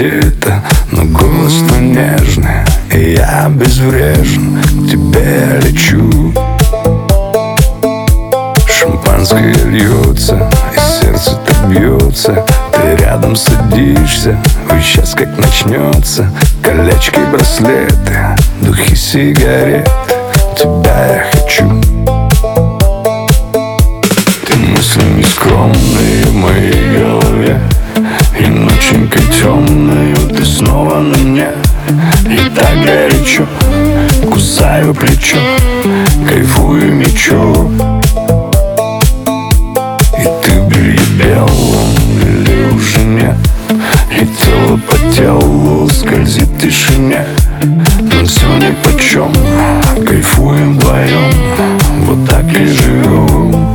сердито, но голос твой нежный, и я безврежен, к тебе лечу. Шампанское льется, и сердце так бьется. Ты рядом садишься, ой, сейчас как начнется. Колечки, браслеты, духи, сигареты, тебя я хочу. Ты мысли нескромные в моей голове, и ноченькой темною ты снова на мне. И так горячо, кусаю плечо, кайфую, мечу. И ты в белье белом или уже нет, и тело по телу скользит в тишине. Но все нипочем, кайфуем вдвоем, вот так и живем.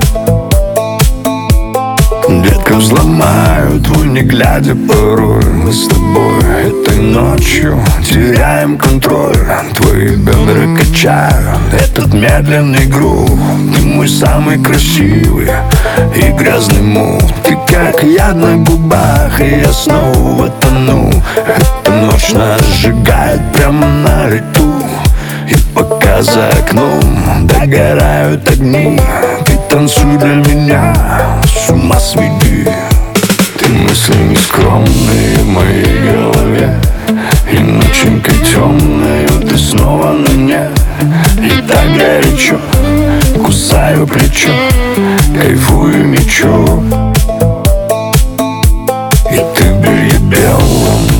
Детка, взломаю твой, не глядя порой. Мы с тобой этой ночью теряем контроль. Твои бедра качают этот медленный грув. Ты мой самый красивый и грязный мув. Ты как яд на губах, и я снова тону. Эта ночь нас сжигает прямо на лету. И пока за окном догорают огни, ты танцуй для меня, с ума сведи. Ты мысли нескромные в моей голове, и ноченькой темною ты снова на мне. И так горячо, кусаю плечо, кайфую, мечу. И ты в белье белом